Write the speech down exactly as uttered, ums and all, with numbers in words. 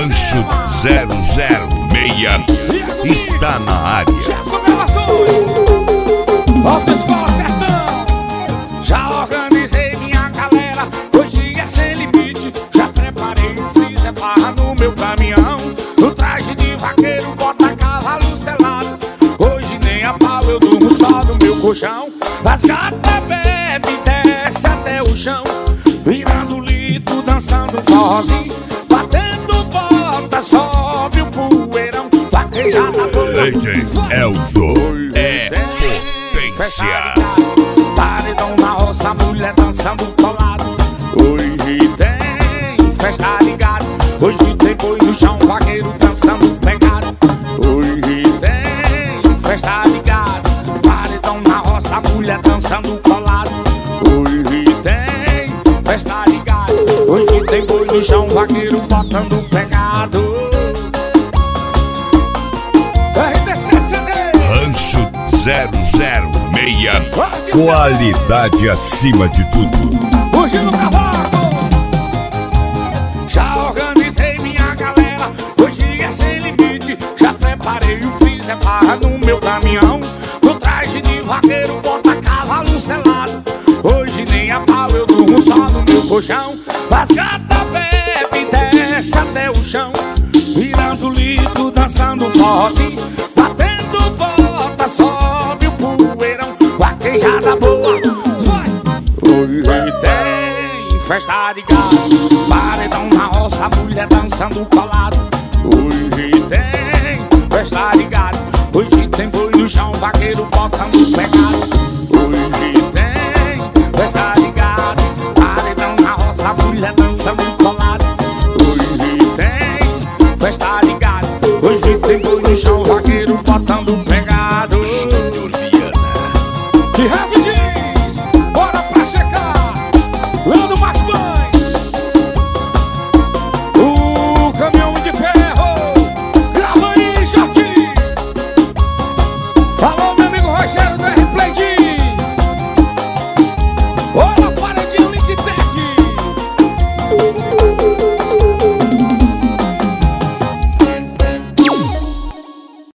Rancho zero zero seis está na área. Autoescola Sertão. Já organizei minha galera, hoje é sem limite. Já preparei o freezer, barra no meu caminhão. No traje de vaqueiro, bota cavalo selado. Hoje nem a pau eu durmo só no meu colchão. As gatas bebem, desce até o chão, virando litro, dançando forrozinho, batendo bota, sobe o poeirão, vaquejada boa. D J Elzo é potência. Paredão na roça, mulher dançando colado. Hoje tem festa ligada. Hoje tem boi no chão, vaqueiro dançando pegado. Hoje tem festa ligada. Paredão na roça, mulher dançando colado. Hoje tem festa ligada. Hoje tem boi no chão, vaqueiro botando pegado. R T sete C D Rancho zero zero seis, qualidade acima de tudo. Hoje no cavaco. Já organizei minha galera, hoje é sem limite. Já preparei o freezer, barra no meu caminhão. No traje de vaqueiro, bota cavalo selado. Hoje nem a pau eu durmo só no meu colchão. As gatas bebem, desce até o chão, virando litro, dançando forrozinho, batendo bota, sobe o poeirão, vaquejada boa. Vai! Hoje tem festa de gado, paredão na roça, mulher dançando colado. Hoje tem festa de gado. Hoje tem boi no chão, vaqueiro botando pegado. Hoje tem festa de gado, paredão na roça, mulher dançando colado. Hoje tem festa de gado. Hoje tem boi no chão, vaqueiro botando pegado.